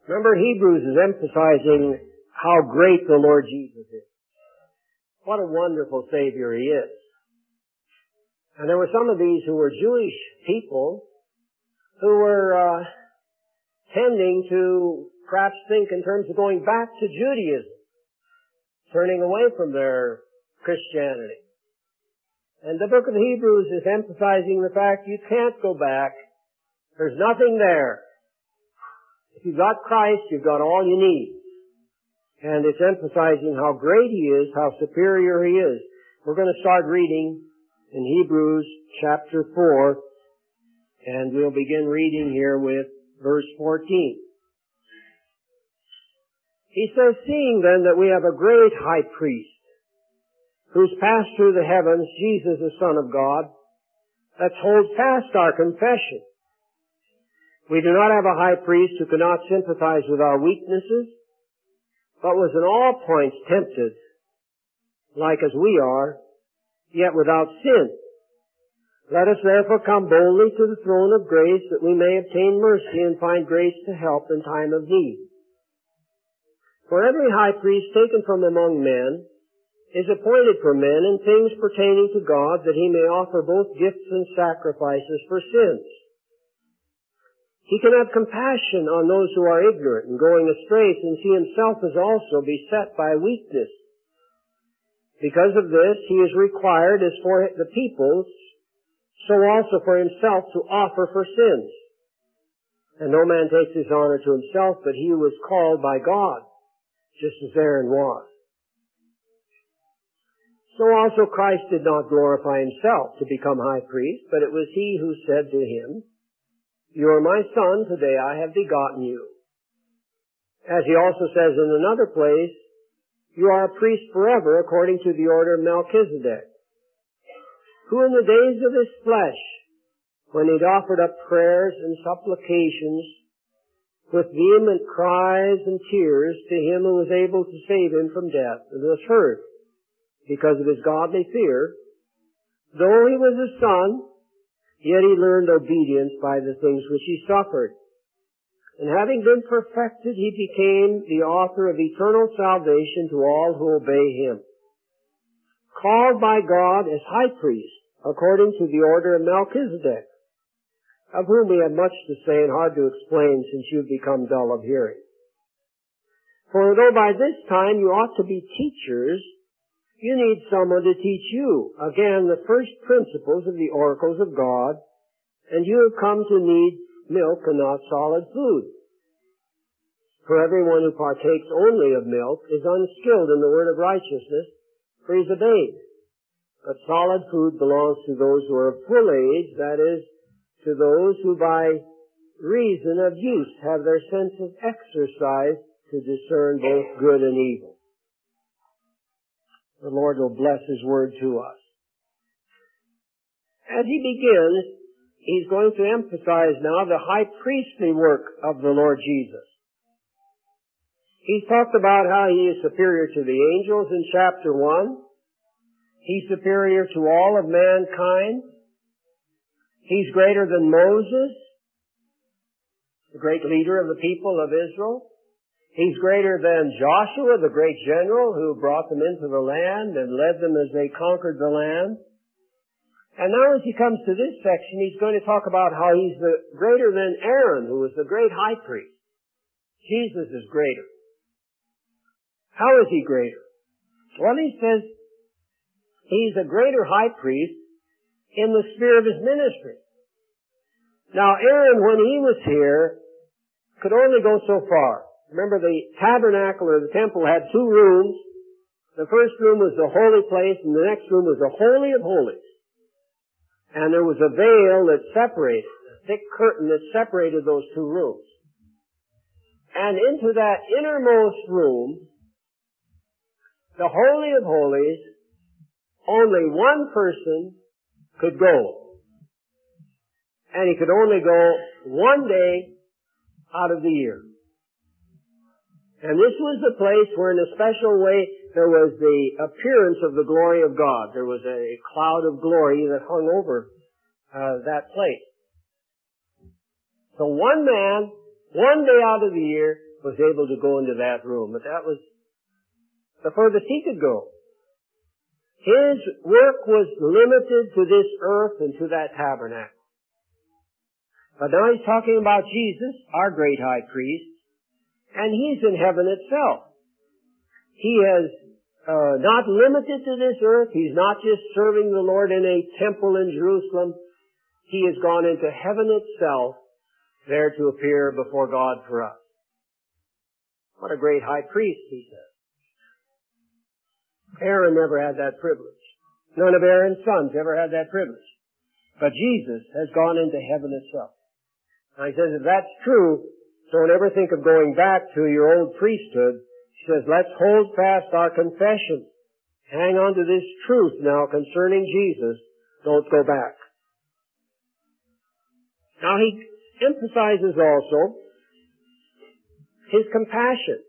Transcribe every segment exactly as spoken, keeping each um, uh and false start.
Remember, Hebrews is emphasizing how great the Lord Jesus is. What a wonderful Savior He is. And there were some of these who were Jewish people who were uh, tending to perhaps think in terms of going back to Judaism, turning away from their Christianity. And the book of Hebrews is emphasizing the fact you can't go back. There's nothing there. If you've got Christ, you've got all you need. And it's emphasizing how great He is, how superior He is. We're going to start reading in Hebrews chapter four, and we'll begin reading here with verse fourteen. He says, "Seeing then that we have a great high priest, who's passed through the heavens, Jesus the Son of God, let's hold fast our confession. We do not have a high priest who cannot sympathize with our weaknesses, but was in all points tempted, like as we are, yet without sin. Let us therefore come boldly to the throne of grace, that we may obtain mercy and find grace to help in time of need. For every high priest taken from among men is appointed for men in things pertaining to God, that he may offer both gifts and sacrifices for sins. He can have compassion on those who are ignorant and going astray, since he himself is also beset by weakness. Because of this, he is required, as for the peoples, so also for himself to offer for sins. And no man takes his honor to himself, but he who is called by God, just as Aaron was. So also Christ did not glorify himself to become high priest, but it was he who said to him, 'You are my son, today I have begotten you.' As he also says in another place, 'You are a priest forever according to the order of Melchizedek, who in the days of his flesh, when he'd offered up prayers and supplications with vehement cries and tears to him who was able to save him from death, and was heard because of his godly fear, though he was a son, yet he learned obedience by the things which he suffered. And having been perfected, he became the author of eternal salvation to all who obey him, called by God as high priest, according to the order of Melchizedek, of whom we have much to say and hard to explain, since you've become dull of hearing. For though by this time you ought to be teachers, you need someone to teach you, again, the first principles of the oracles of God, and you have come to need milk and not solid food. For everyone who partakes only of milk is unskilled in the word of righteousness, for he is a babe. But solid food belongs to those who are of full age, that is, to those who by reason of use have their senses exercised to discern both good and evil. The Lord will bless His word to us. As he begins, he's going to emphasize now the high priestly work of the Lord Jesus. He's talked about how he is superior to the angels in chapter one. He's superior to all of mankind. He's greater than Moses, the great leader of the people of Israel. He's greater than Joshua, the great general who brought them into the land and led them as they conquered the land. And now as he comes to this section, he's going to talk about how he's the greater than Aaron, who was the great high priest. Jesus is greater. How is he greater? Well, he says he's a greater high priest in the sphere of his ministry. Now, Aaron, when he was here, could only go so far. Remember, the tabernacle or the temple had two rooms. The first room was the holy place, and the next room was the Holy of Holies. And there was a veil that separated, a thick curtain that separated those two rooms. And into that innermost room, the Holy of Holies, only one person could go. And he could only go one day out of the year. And this was the place where in a special way there was the appearance of the glory of God. There was a cloud of glory that hung over uh, that place. So one man, one day out of the year, was able to go into that room. But that was the furthest he could go. His work was limited to this earth and to that tabernacle. But now he's talking about Jesus, our great high priest, and he's in heaven itself. He is uh, not limited to this earth. He's not just serving the Lord in a temple in Jerusalem. He has gone into heaven itself, there to appear before God for us. What a great high priest, he says. Aaron never had that privilege. None of Aaron's sons ever had that privilege. But Jesus has gone into heaven itself. Now he says, if that's true, don't ever think of going back to your old priesthood. He says, let's hold fast our confession. Hang on to this truth now concerning Jesus. Don't go back. Now he emphasizes also his compassion.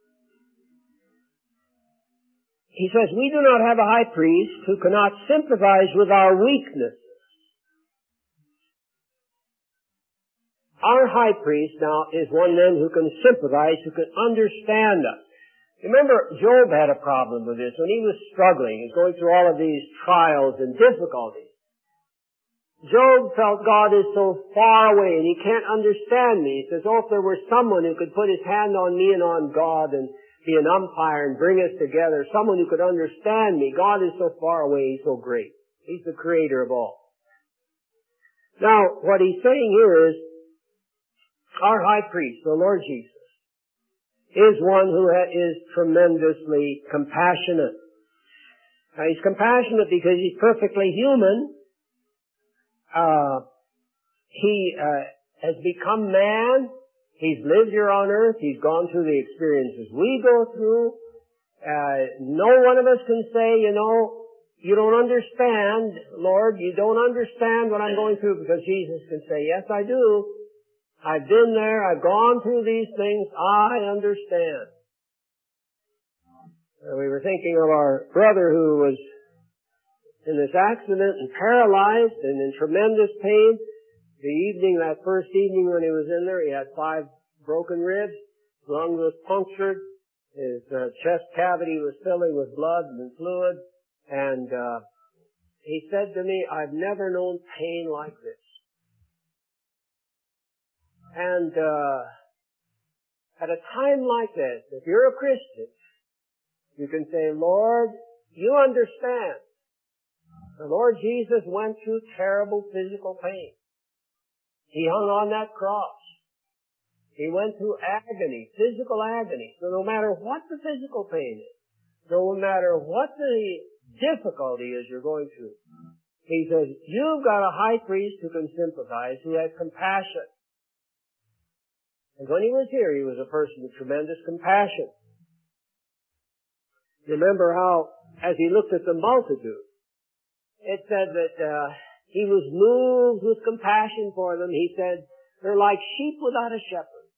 He says, we do not have a high priest who cannot sympathize with our weakness. Our high priest now is one then who can sympathize, who can understand us. Remember, Job had a problem with this when he was struggling. He was going through all of these trials and difficulties. Job felt God is so far away and he can't understand me. He says, oh, if there were someone who could put his hand on me and on God and be an umpire and bring us together, someone who could understand me. God is so far away, he's so great. He's the creator of all. Now, what he's saying here is, our high priest, the Lord Jesus, is one who is tremendously compassionate. Now, he's compassionate because he's perfectly human. Uh, he uh, has become man. He's lived here on earth. He's gone through the experiences we go through. Uh, no one of us can say, you know, you don't understand, Lord. You don't understand what I'm going through, because Jesus can say, yes, I do. I've been there. I've gone through these things. I understand. Uh, we were thinking of our brother who was in this accident and paralyzed and in tremendous pain. The evening, that first evening when he was in there, he had five broken ribs, his lung was punctured, his uh, chest cavity was filling with blood and fluid, and uh, he said to me, I've never known pain like this. And uh, at a time like this, if you're a Christian, you can say, Lord, you understand. The Lord Jesus went through terrible physical pain. He hung on that cross. He went through agony, physical agony. So no matter what the physical pain is, no matter what the difficulty is you're going through, he says, you've got a high priest who can sympathize, who has compassion. And when he was here, he was a person of tremendous compassion. Remember how, as he looked at the multitude, it said that uh, he was moved with compassion for them. He said, they're like sheep without a shepherd.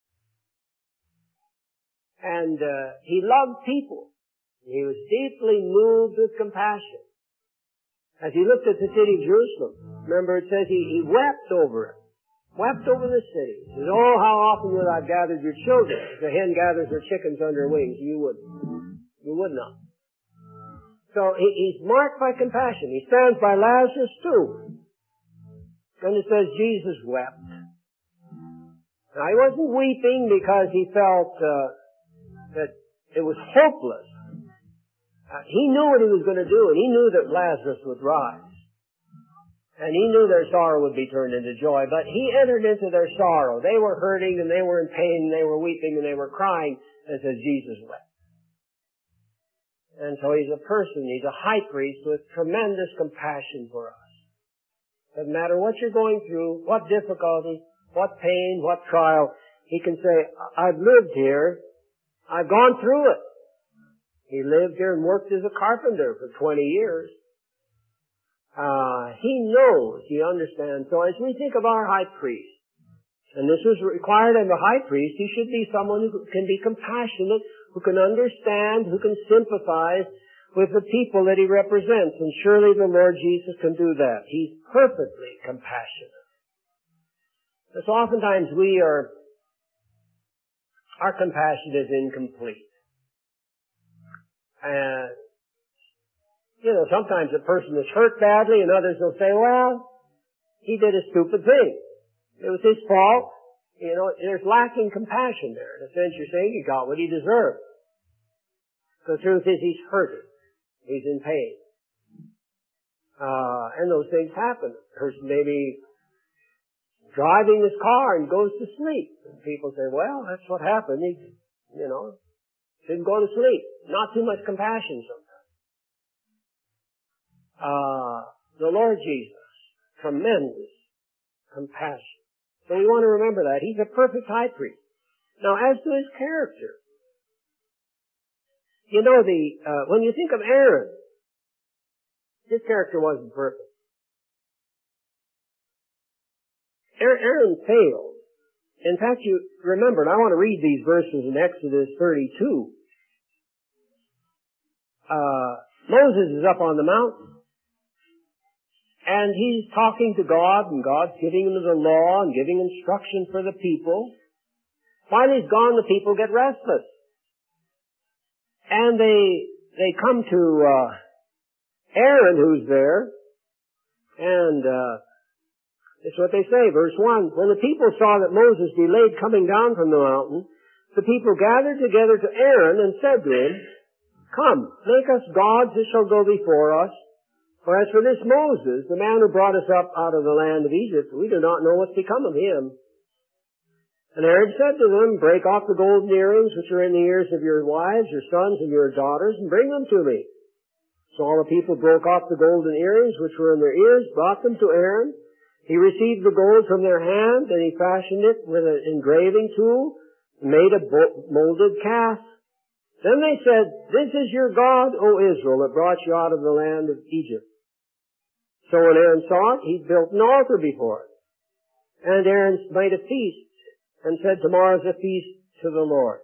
And uh, he loved people. He was deeply moved with compassion. As he looked at the city of Jerusalem, remember it says he, he wept over it. Wept over the city. He says, oh, how often would I have gathered your children? The hen gathers her chickens under her wings. You wouldn't. You would not. So he, he's marked by compassion. He stands by Lazarus too. And it says Jesus wept. Now he wasn't weeping because he felt uh, that it was hopeless. Uh, he knew what he was going to do, and he knew that Lazarus would rise. And he knew their sorrow would be turned into joy, but he entered into their sorrow. They were hurting, and they were in pain, and they were weeping, and they were crying, and it says Jesus wept. And so he's a person, he's a high priest with tremendous compassion for us. Doesn't matter what you're going through, what difficulty, what pain, what trial, he can say, I've lived here, I've gone through it. He lived here and worked as a carpenter for twenty years. Uh, he knows, he understands. So as we think of our high priest, and this is required of a high priest, he should be someone who can be compassionate, who can understand, who can sympathize with the people that he represents. And surely the Lord Jesus can do that. He's perfectly compassionate. Because oftentimes we are our compassion is incomplete. And, you know, sometimes a person is hurt badly and others will say, well, he did a stupid thing. It was his fault. You know, there's lacking compassion there. In a sense, you're saying he got what he deserved. The truth is he's hurting. He's in pain. Uh, and those things happen. A person may be driving his car and goes to sleep. And people say, well, that's what happened. He, you know, didn't go to sleep. Not too much compassion sometimes. Uh, the Lord Jesus, tremendous compassion. So we want to remember that. He's a perfect high priest. Now, as to his character, you know, the uh, when you think of Aaron, his character wasn't perfect. Aaron failed. In fact, you remember, and I want to read these verses in Exodus thirty-two. Uh, Moses is up on the mountain, and he's talking to God, and God's giving him the law and giving instruction for the people. While he's gone, the people get restless. And they, they come to, uh, Aaron, who's there, and, uh, it's what they say, verse one. When the people saw that Moses delayed coming down from the mountain, the people gathered together to Aaron and said to him, come, make us gods that shall go before us. For as for this Moses, the man who brought us up out of the land of Egypt, we do not know what's become of him. And Aaron said to them, break off the golden earrings which are in the ears of your wives, your sons, and your daughters, and bring them to me. So all the people broke off the golden earrings which were in their ears, brought them to Aaron. He received the gold from their hand, and he fashioned it with an engraving tool, and made a molded calf. Then they said, this is your God, O Israel, that brought you out of the land of Egypt. So when Aaron saw it, he built an altar before it. And Aaron made a feast, and said, tomorrow's a feast to the Lord.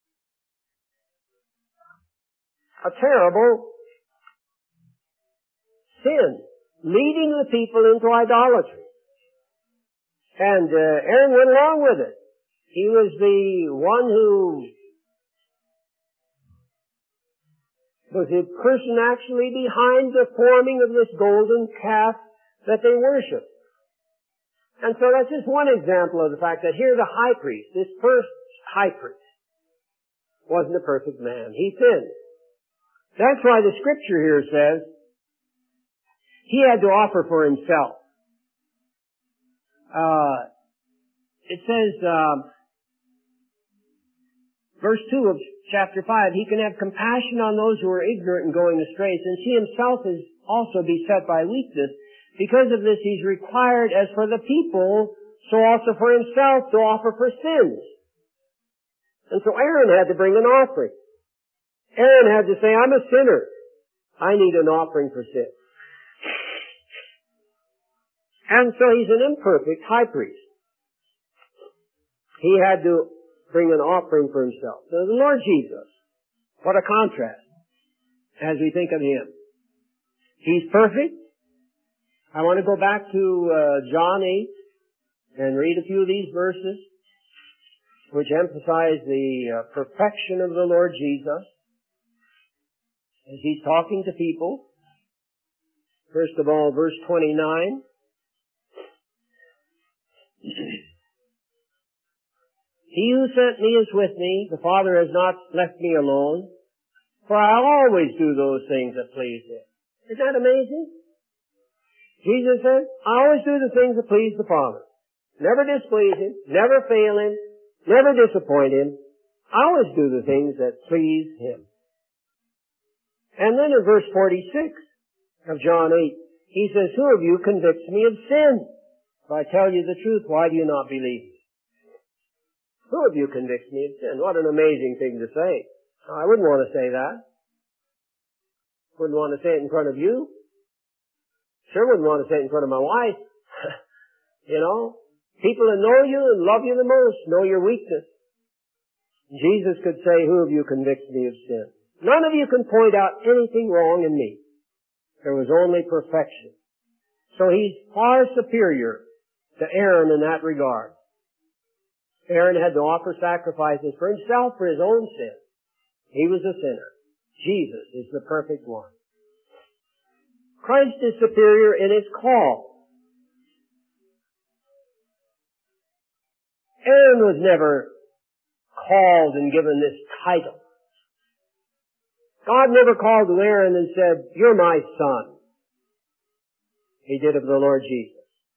A terrible sin, leading the people into idolatry. And uh, Aaron went along with it. He was the one who was the person actually behind the forming of this golden calf that they worshiped. And so that's just one example of the fact that here the high priest, this first high priest, wasn't a perfect man. He sinned. That's why the scripture here says he had to offer for himself. Uh, it says, uh, verse two of chapter five, he can have compassion on those who are ignorant and going astray, since he himself is also beset by weakness. Because of this, he's required, as for the people, so also for himself, to offer for sins. And so Aaron had to bring an offering. Aaron had to say, I'm a sinner. I need an offering for sin. And so he's an imperfect high priest. He had to bring an offering for himself. So the Lord Jesus, what a contrast as we think of him. He's perfect. I want to go back to uh, John eight and read a few of these verses which emphasize the uh, perfection of the Lord Jesus as he's talking to people. First of all, verse twenty-nine. He who sent me is with me. The Father has not left me alone, for I always do those things that please him. Isn't that amazing? Jesus said, I always do the things that please the Father. Never displease him, never fail him, never disappoint him. I always do the things that please him. And then in verse forty-six of John eight, he says, who of you convicts me of sin? If I tell you the truth, why do you not believe me? Who of you convicts me of sin? What an amazing thing to say. I wouldn't want to say that. Wouldn't want to say it in front of you. Sure wouldn't want to say it in front of my wife. You know, people that know you and love you the most know your weakness. Jesus could say, who of you convicts me of sin? None of you can point out anything wrong in me. There was only perfection. So he's far superior to Aaron in that regard. Aaron had to offer sacrifices for himself, for his own sin. He was a sinner. Jesus is the perfect one. Christ is superior in his call. Aaron was never called and given this title. God never called to Aaron and said, "You're my son." He did of the Lord Jesus.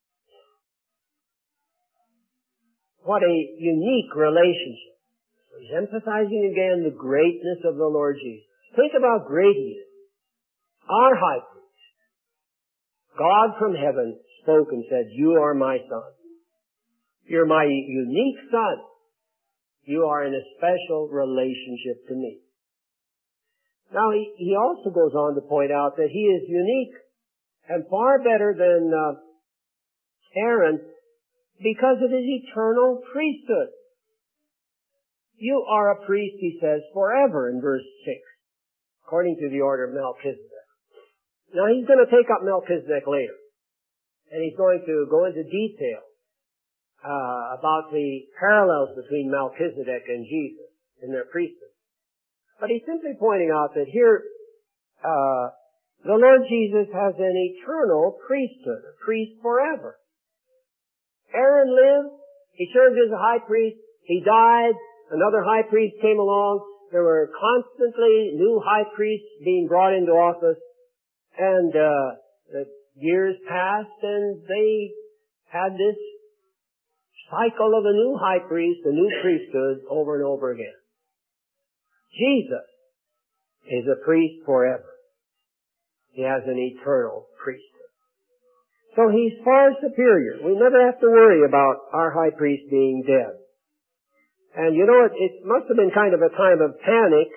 What a unique relationship. He's emphasizing again the greatness of the Lord Jesus. Think about how great he is. Our high priest. God from heaven spoke and said, "You are my son. You're my unique son. You are in a special relationship to me." Now, he, he also goes on to point out that he is unique and far better than uh, Aaron because of his eternal priesthood. You are a priest, he says, forever in verse six, according to the order of Melchizedek. Now, he's going to take up Melchizedek later, and he's going to go into detail uh, about the parallels between Melchizedek and Jesus in their priesthood. But he's simply pointing out that here, uh, the Lord Jesus has an eternal priesthood, a priest forever. Aaron lived, he served as a high priest, he died, another high priest came along, there were constantly new high priests being brought into office, and uh, the years passed and they had this cycle of a new high priest, a new priesthood over and over again. Jesus is a priest forever. He has an eternal priesthood. So he's far superior. We never have to worry about our high priest being dead. And you know, it, it must have been kind of a time of panic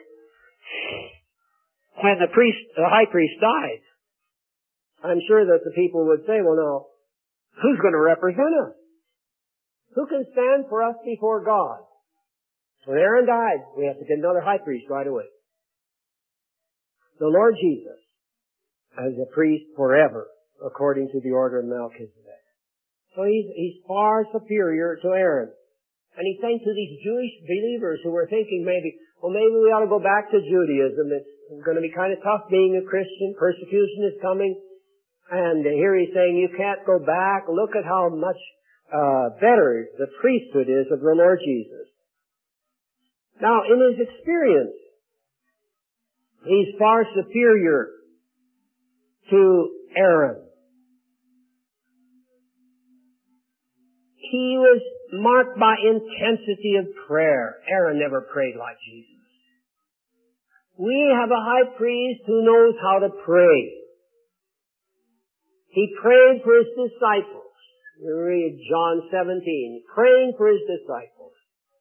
when the priest, the high priest died. I'm sure that the people would say, "Well, now, who's going to represent us? Who can stand for us before God?" When Aaron died, we have to get another high priest right away. The Lord Jesus as a priest forever, according to the order of Melchizedek. So he's, he's far superior to Aaron. And he's saying to these Jewish believers who were thinking maybe, well, maybe we ought to go back to Judaism. It's going to be kind of tough being a Christian. Persecution is coming. And here he's saying you can't go back. Look at how much uh, better the priesthood is of the Lord Jesus. Now, in his experience, he's far superior to Aaron. He was marked by intensity of prayer. Aaron never prayed like Jesus. We have a high priest who knows how to pray. He prayed for his disciples. You read John seventeen, praying for his disciples.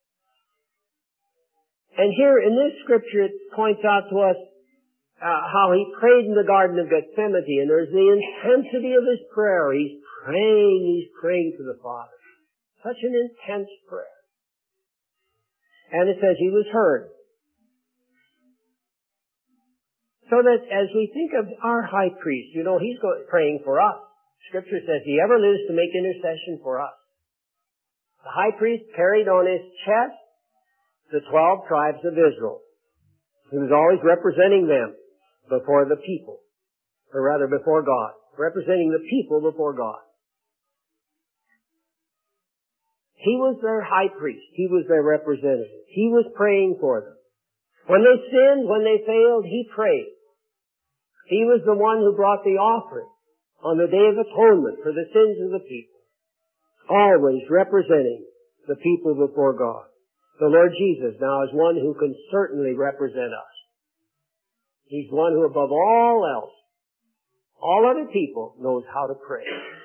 And here in this scripture it points out to us uh, how he prayed in the Garden of Gethsemane, and there's the intensity of his prayer. He's praying, he's praying to the Father. Such an intense prayer. And it says he was heard. So that as we think of our high priest, you know, he's praying for us. Scripture says he ever lives to make intercession for us. The high priest carried on his chest the twelve tribes of Israel. He was always representing them before the people, or rather before God, representing the people before God. He was their high priest. He was their representative. He was praying for them. When they sinned, when they failed, he prayed. He was the one who brought the offering on the Day of Atonement for the sins of the people, always representing the people before God. The Lord Jesus now is one who can certainly represent us. He's one who above all else, all other people, knows how to pray.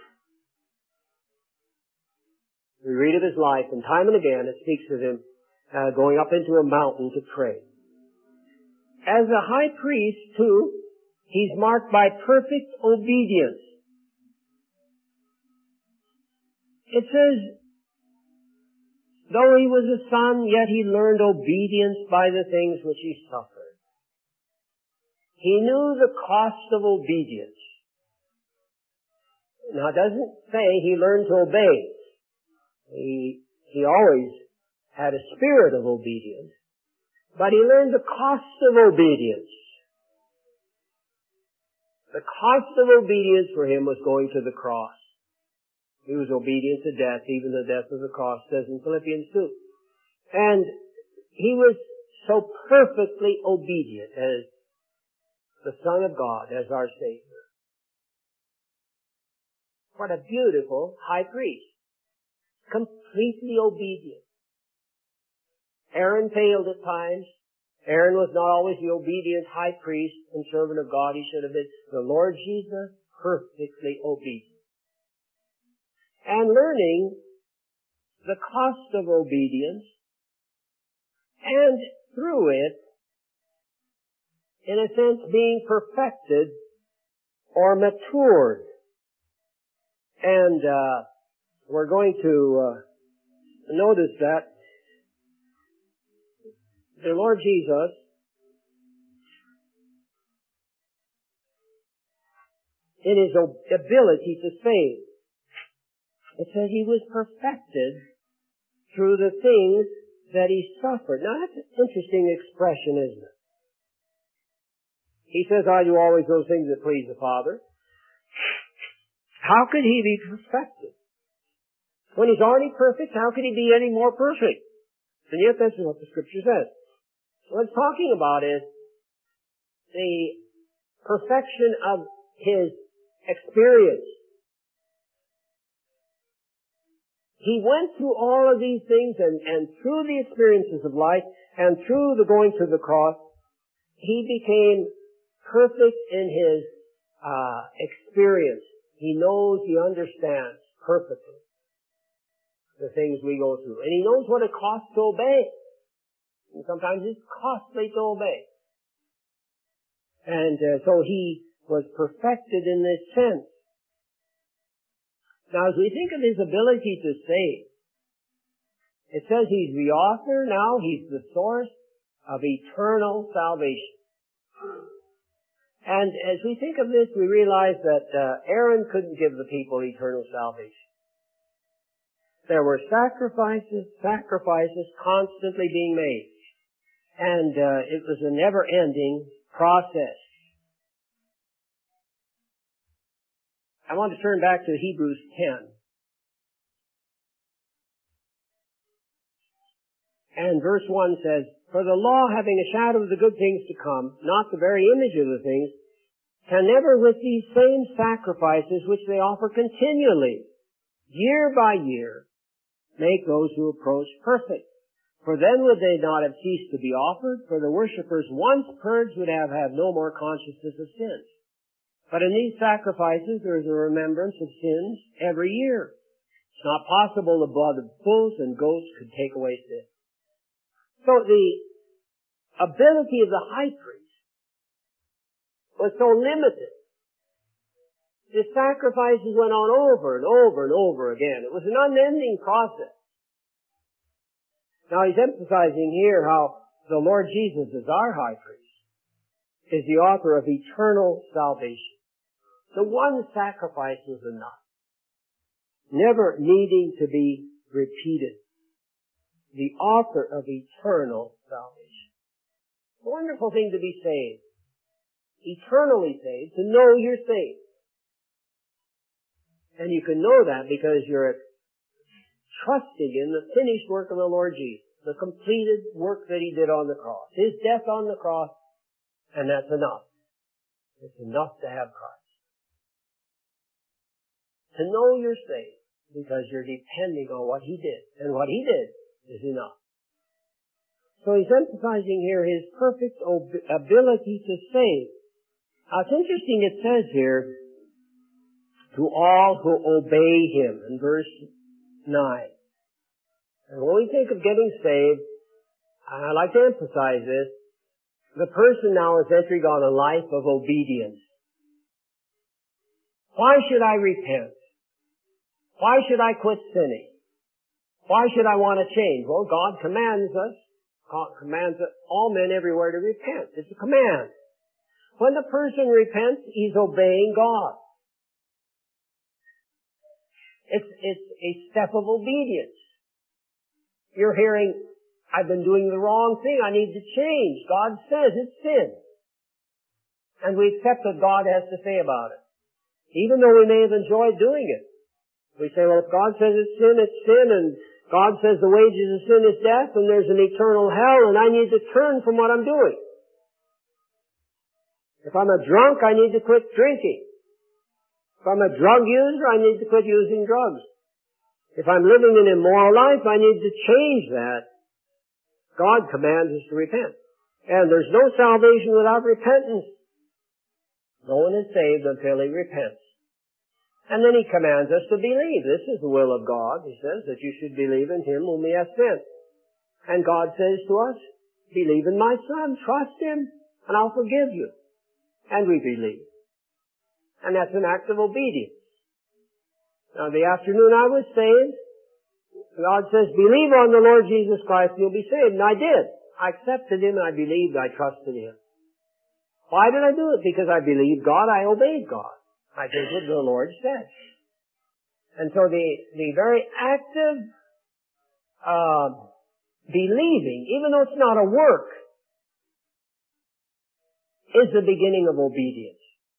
We read of his life, and time and again it speaks of him uh, going up into a mountain to pray. As a high priest, too, he's marked by perfect obedience. It says, though he was a son, yet he learned obedience by the things which he suffered. He knew the cost of obedience. Now, it doesn't say he learned to obey. He, he always had a spirit of obedience, but he learned the cost of obedience. The cost of obedience for him was going to the cross. He was obedient to death, even the death of the cross, says in Philippians two. And he was so perfectly obedient as the Son of God, as our Savior. What a beautiful high priest. Completely obedient. Aaron failed at times. Aaron was not always the obedient high priest and servant of God he should have been. The Lord Jesus, perfectly obedient. And learning the cost of obedience, and through it, in a sense, being perfected or matured. And uh, we're going to uh, notice that the Lord Jesus in his ability to save, it says he was perfected through the things that he suffered. Now that's an interesting expression, isn't it? He says, I do always those things that please the Father. How could he be perfected? When he's already perfect, how could he be any more perfect? And yet that's what the Scripture says. What it's talking about is the perfection of his experience. He went through all of these things, and, and through the experiences of life and through the going to the cross, he became perfect in his uh, experience. He knows, he understands perfectly the things we go through. And he knows what it costs to obey. And sometimes it's costly to obey. And uh, so he was perfected in this sense. Now, as we think of his ability to save, it says he's the author now, he's the source of eternal salvation. And as we think of this, we realize that uh, Aaron couldn't give the people eternal salvation. There were sacrifices, sacrifices constantly being made. And uh, it was a never-ending process. I want to turn back to Hebrews ten. And verse one says, For the law, having a shadow of the good things to come, not the very image of the things, can never with these same sacrifices which they offer continually, year by year, make those who approach perfect. For then would they not have ceased to be offered, for the worshippers once purged would have had no more consciousness of sins. But in these sacrifices there is a remembrance of sins every year. It's not possible the blood of bulls and goats could take away sin. So the ability of the high priest was so limited. The sacrifices went on over and over and over again. It was an unending process. Now he's emphasizing here how the Lord Jesus, as our high priest, is the author of eternal salvation. The one sacrifice was enough, never needing to be repeated. The author of eternal salvation. A wonderful thing to be saved. Eternally saved, to know you're saved. And you can know that because you're trusting in the finished work of the Lord Jesus, the completed work that he did on the cross, his death on the cross, and that's enough. It's enough to have Christ. To know you're saved because you're depending on what he did, and what he did is enough. So he's emphasizing here his perfect ob- ability to save. Now it's interesting, it says here, to all who obey him, in verse nine. And when we think of getting saved, I like to emphasize this, the person now is entering on a life of obedience. Why should I repent? Why should I quit sinning? Why should I want to change? Well, God commands us, God commands all men everywhere to repent. It's a command. When the person repents, he's obeying God. It's, it's a step of obedience. you're hearing, I've been doing the wrong thing. I need to change. God says it's sin. And we accept what God has to say about it. Even though we may have enjoyed doing it. We say, well, if God says it's sin, it's sin, and God says the wages of sin is death, and there's an eternal hell, and I need to turn from what I'm doing. If I'm a drunk, I need to quit drinking. If I'm a drug user, I need to quit using drugs. If I'm living an immoral life, I need to change that. God commands us to repent. And there's no salvation without repentance. No one is saved until he repents. And then he commands us to believe. This is the will of God. He says that you should believe in him whom he has sent. And God says to us, believe in my Son, trust him, and I'll forgive you. And we believe. And that's an act of obedience. Now, the afternoon I was saved, God says, believe on the Lord Jesus Christ and you'll be saved. And I did. I accepted him and I believed, I trusted him. Why did I do it? Because I believed God, I obeyed God. I did what the Lord said. And so the, the very active uh, believing, even though it's not a work, is the beginning of obedience.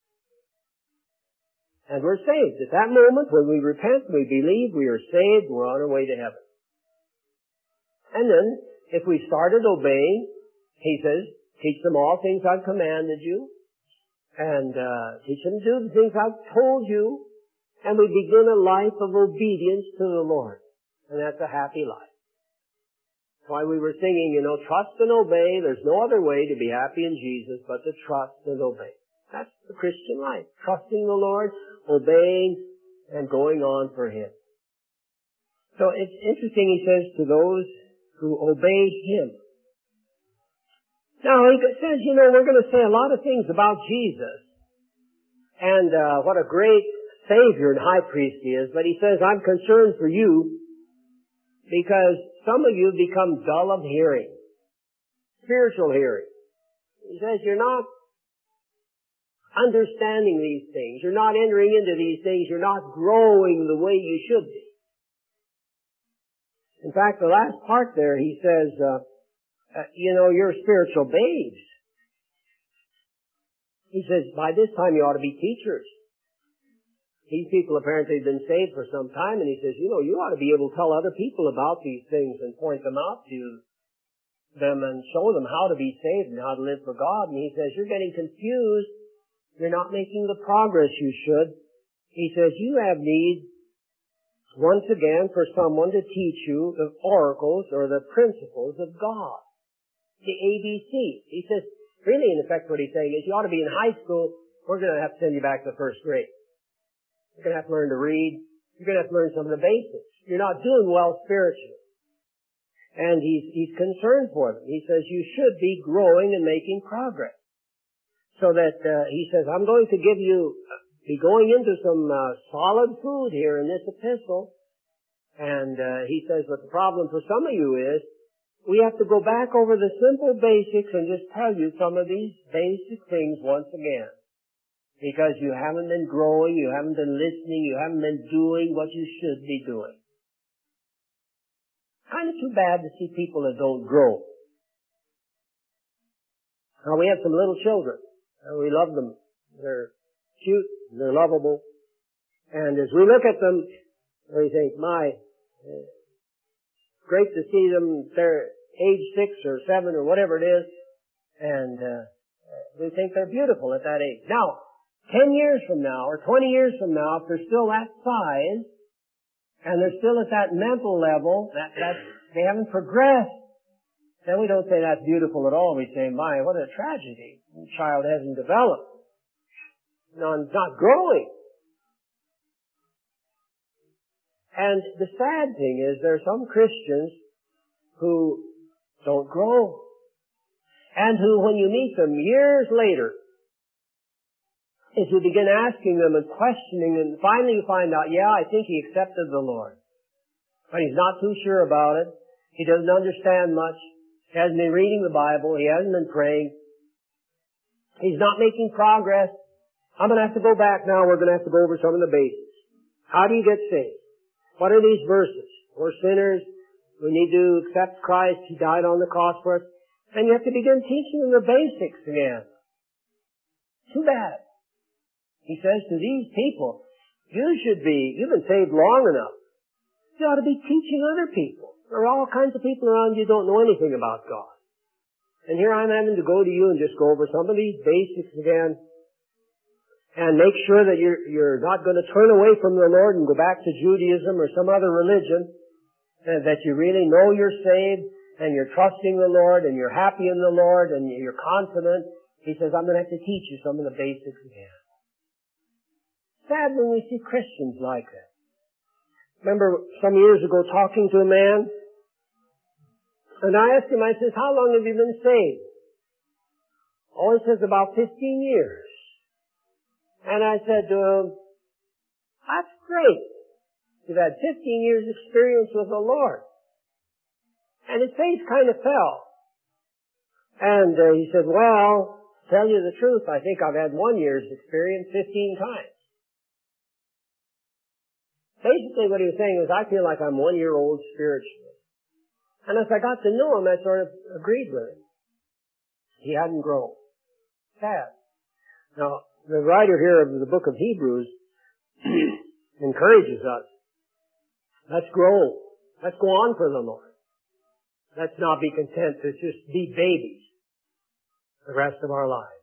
And we're saved. At that moment, when we repent, we believe, we are saved, we're on our way to heaven. And then, if we started obeying, he says, teach them all things I've commanded you, and uh, teach them to do the things I've told you, and we begin a life of obedience to the Lord. And that's a happy life. That's why we were singing, you know, trust and obey. There's no other way to be happy in Jesus but to trust and obey. That's the Christian life. Trusting the Lord, obeying, and going on for him. So it's interesting, he says, to those who obey him. Now, he says, you know, we're going to say a lot of things about Jesus. And uh, what a great Savior and High Priest he is. But he says, I'm concerned for you because some of you become dull of hearing. Spiritual hearing. He says, you're not understanding these things. You're not entering into these things. You're not growing the way you should be. In fact, the last part there, he says, uh, uh, you know, you're spiritual babes. He says, by this time you ought to be teachers. These people apparently have been saved for some time, and he says, you know, you ought to be able to tell other people about these things and point them out to them and show them how to be saved and how to live for God. And he says, you're getting confused. You're not making the progress you should. He says, you have need, once again, for someone to teach you the oracles or the principles of God. The A B Cs. He says, really, in effect, what he's saying is, you ought to be in high school. We're going to have to send you back to first grade. You're going to have to learn to read. You're going to have to learn some of the basics. You're not doing well spiritually. And he's, he's concerned for them. He says, you should be growing and making progress. So that, uh, he says, I'm going to give you, be going into some uh, solid food here in this epistle. And uh, he says, but the problem for some of you is, we have to go back over the simple basics and just tell you some of these basic things once again. Because you haven't been growing, you haven't been listening, you haven't been doing what you should be doing. Kind of too bad to see people that don't grow. Now we have some little children, and we love them. They're cute, they're lovable. And as we look at them, we think, my, uh, great to see them, they're age six or seven or whatever it is, and uh, we think they're beautiful at that age. Now, ten years from now or twenty years from now, if they're still that size, and they're still at that mental level, that, that they haven't progressed, then we don't say that's beautiful at all. We say, my, what a tragedy. The child hasn't developed. No, it's not growing. And the sad thing is there are some Christians who don't grow. And who, when you meet them years later, if you begin asking them and questioning them, finally you find out, yeah, I think he accepted the Lord. But he's not too sure about it. He doesn't understand much. He hasn't been reading the Bible. He hasn't been praying. He's not making progress. I'm going to have to go back now. We're going to have to go over some of the basics. How do you get saved? What are these verses? We're sinners. We need to accept Christ. He died on the cross for us. And you have to begin teaching them the basics again. Too bad. He says to these people, you should be, you've been saved long enough. You ought to be teaching other people. There are all kinds of people around you who don't know anything about God. And here I'm having to go to you and just go over some of these basics again. And make sure that you're, you're not going to turn away from the Lord and go back to Judaism or some other religion. And that you really know you're saved and you're trusting the Lord and you're happy in the Lord and you're confident. He says, I'm going to have to teach you some of the basics again. Sad when we see Christians like that. Remember some years ago talking to a man, and I asked him, I says, how long have you been saved? Oh, he says, about fifteen years. And I said to him, that's great. You've had fifteen years experience with the Lord. And his face kind of fell. And uh, he said, well, to tell you the truth, I think I've had one year's experience fifteen times. Basically what he was saying is, I feel like I'm one year old spiritually. And as I got to know him, I sort of agreed with him. He hadn't grown. Sad. Now, the writer here of the book of Hebrews encourages us. Let's grow. Let's go on for the Lord. Let's not be content to just be babies the rest of our lives.